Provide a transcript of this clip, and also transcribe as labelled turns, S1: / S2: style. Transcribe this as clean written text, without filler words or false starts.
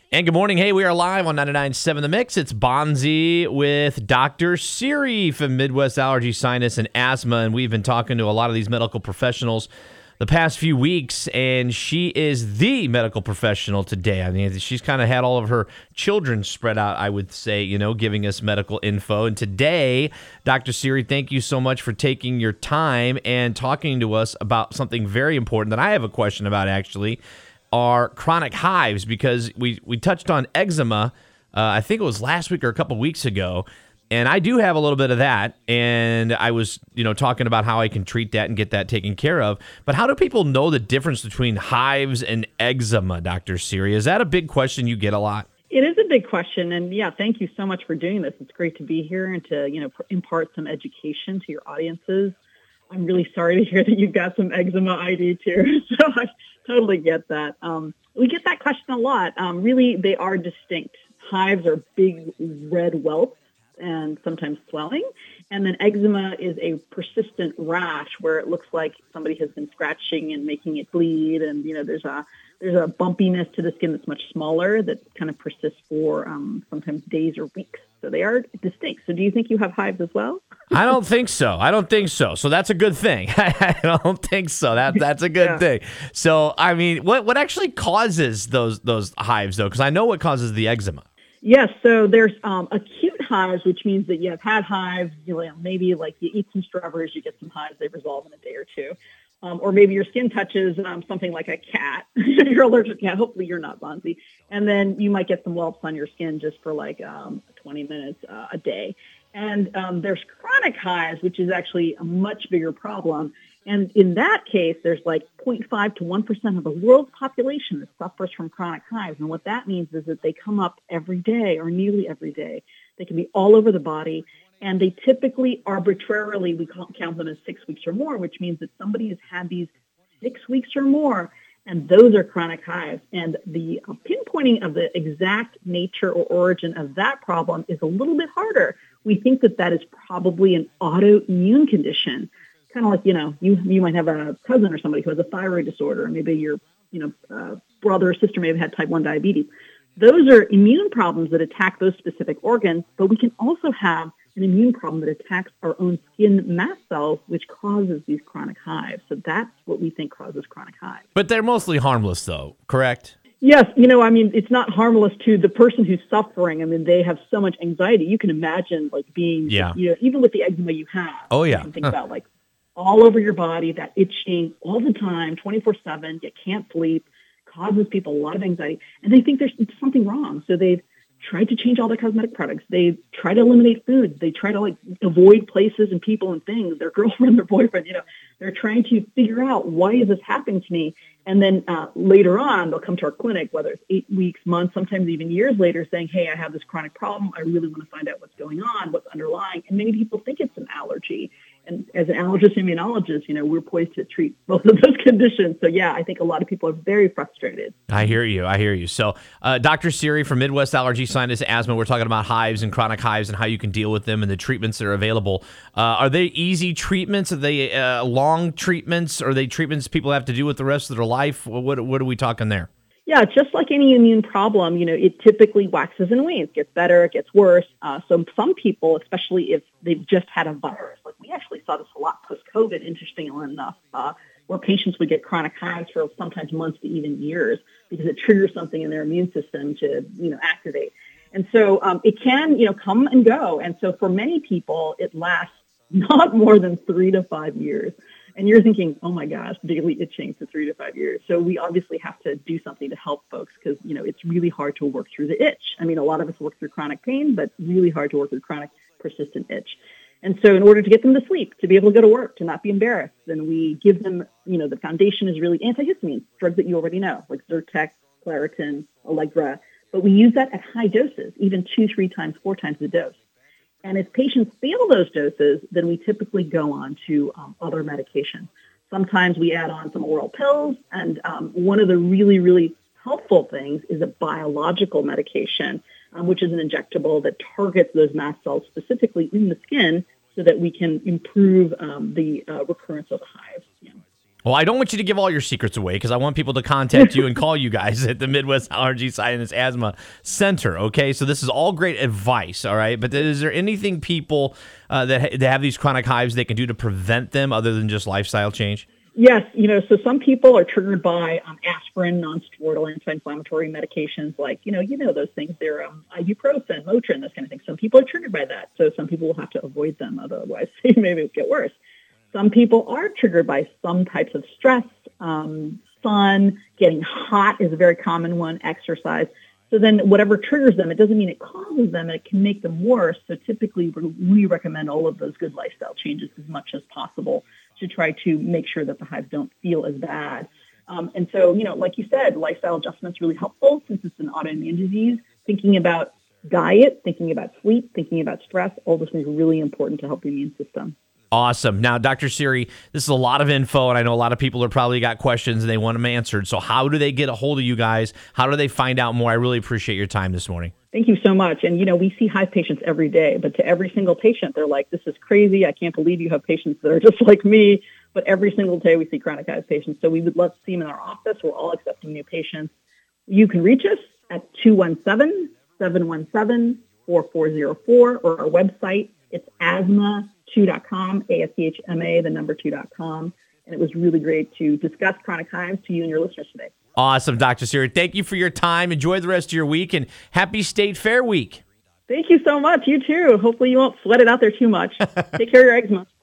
S1: And good morning. Hey, we are live on 99.7 The Mix. It's Bonzi with Dr. Siri from Midwest Allergy, Sinus, and Asthma. And we've been talking to a lot of these medical professionals the past few weeks, and she is the medical professional today. I mean, she's kind of had all of her children spread out, I would say, giving us medical info. And today, Dr. Siri, thank you so much for taking your time and talking to us about something very important that I have a question about, actually. Are chronic hives, because we touched on eczema, I think it was last week or a couple weeks ago, and I do have a little bit of that, and I was talking about how I can treat that and get that taken care of. But how do people know the difference between hives and eczema, Dr. Siri? Is that a big question you get a lot?
S2: It is a big question, and yeah, thank you so much for doing this. It's great to be here and to impart some education to your audiences. I'm really sorry to hear that you've got some eczema ID too, so I totally get that. We get that question a lot. Really, they are distinct. Hives are big red welts and sometimes swelling, and then eczema is a persistent rash where it looks like somebody has been scratching and making it bleed, and there's a bumpiness to the skin that's much smaller that kind of persists for sometimes days or weeks. So they are distinct. So do you think you have hives as well?
S1: I don't think so. So that's a good thing. I don't think so. That's a good thing. So, I mean, what actually causes those hives, though? Because I know what causes the eczema.
S2: Yes. So there's acute hives, which means that you have had hives. Maybe like you eat some strawberries, you get some hives. They resolve in a day or two. Or maybe your skin touches something like a cat. You're allergic to cat. Hopefully you're not, Bonzi. And then you might get some whelps on your skin just for like 20 minutes a day. And there's chronic hives, which is actually a much bigger problem. And in that case, there's like 0.5 to 1% of the world's population that suffers from chronic hives. And what that means is that they come up every day or nearly every day. They can be all over the body. And they typically arbitrarily, we count them as 6 weeks or more, which means that somebody has had these 6 weeks or more, and those are chronic hives. And the pinpointing of the exact nature or origin of that problem is a little bit harder. We think that is probably an autoimmune condition, kind of like, you might have a cousin or somebody who has a thyroid disorder, or maybe your brother or sister may have had type 1 diabetes. Those are immune problems that attack those specific organs, but we can also have an immune problem that attacks our own skin mast cells, which causes these chronic hives. So that's what we think causes chronic hives.
S1: But they're mostly harmless, though, correct?
S2: Yes. It's not harmless to the person who's suffering. I mean, they have so much anxiety. You can imagine like being, even with the eczema you have.
S1: Oh, yeah.
S2: You can think about like all over your body, that itching all the time, 24/7, you can't sleep, causes people a lot of anxiety. And they think there's something wrong. So they've tried to change all their cosmetic products. They try to eliminate foods. They try to avoid places and people and things, their girlfriend, their boyfriend, they're trying to figure out, why is this happening to me? And then later on, they'll come to our clinic, whether it's 8 weeks, months, sometimes even years later, saying, hey, I have this chronic problem. I really want to find out what's going on, what's underlying. And many people think it's an allergy. And as an allergist immunologist, we're poised to treat both of those conditions. So, yeah, I think a lot of people are very frustrated.
S1: I hear you. So, Dr. Siri from Midwest Allergy, Sinus, Asthma, we're talking about hives and chronic hives and how you can deal with them and the treatments that are available. Are they easy treatments? Are they long treatments? Are they treatments people have to do with the rest of their life? What are we talking there?
S2: Yeah, just like any immune problem, it typically waxes and wanes, gets better, it gets worse. So some people, especially if they've just had a virus, like we actually saw this a lot post-COVID, interestingly enough, where patients would get chronic hives for sometimes months to even years because it triggers something in their immune system to, activate. And so it can, come and go. And so for many people, it lasts not more than 3 to 5 years. And you're thinking, oh my gosh, daily itching for 3 to 5 years. So we obviously have to do something to help folks because, it's really hard to work through the itch. I mean, a lot of us work through chronic pain, but really hard to work through chronic persistent itch. And so in order to get them to sleep, to be able to go to work, to not be embarrassed, then we give them, the foundation is really antihistamines, drugs that you already know, like Zyrtec, Claritin, Allegra. But we use that at high doses, even 2, 3 times, 4 times the dose. And if patients fail those doses, then we typically go on to other medications. Sometimes we add on some oral pills. And one of the really, really helpful things is a biological medication, which is an injectable that targets those mast cells specifically in the skin so that we can improve the recurrence of the hives.
S1: Well, I don't want you to give all your secrets away because I want people to contact you and call you guys at the Midwest Allergy, Sinus, Asthma Center. Okay, so this is all great advice. All right, but is there anything people that have these chronic hives they can do to prevent them other than just lifestyle change?
S2: Yes, so some people are triggered by aspirin, nonsteroidal anti-inflammatory medications like, those things. They're ibuprofen, Motrin, those kind of things. Some people are triggered by that, so some people will have to avoid them, otherwise maybe it will get worse. Some people are triggered by some types of stress, sun, getting hot is a very common one, exercise. So then whatever triggers them, it doesn't mean it causes them, and it can make them worse. So typically we recommend all of those good lifestyle changes as much as possible to try to make sure that the hives don't feel as bad. And so, like you said, lifestyle adjustment's really helpful since it's an autoimmune disease. Thinking about diet, thinking about sleep, thinking about stress, all those things are really important to help the immune system.
S1: Awesome. Now, Dr. Siri, this is a lot of info, and I know a lot of people are probably got questions and they want them answered. So how do they get a hold of you guys? How do they find out more? I really appreciate your time this morning.
S2: Thank you so much. And, we see hive patients every day, but to every single patient, they're like, this is crazy. I can't believe you have patients that are just like me. But every single day we see chronic hive patients. So we would love to see them in our office. We're all accepting new patients. You can reach us at 217-717-4404 or our website. It's asthma2.com, ASCHMA, the number 2.com. And it was really great to discuss chronic hives to you and your listeners today.
S1: Awesome, Dr. Siri. Thank you for your time. Enjoy the rest of your week, and happy State Fair week.
S2: Thank you so much. You too. Hopefully you won't sweat it out there too much. Take care of your eczema.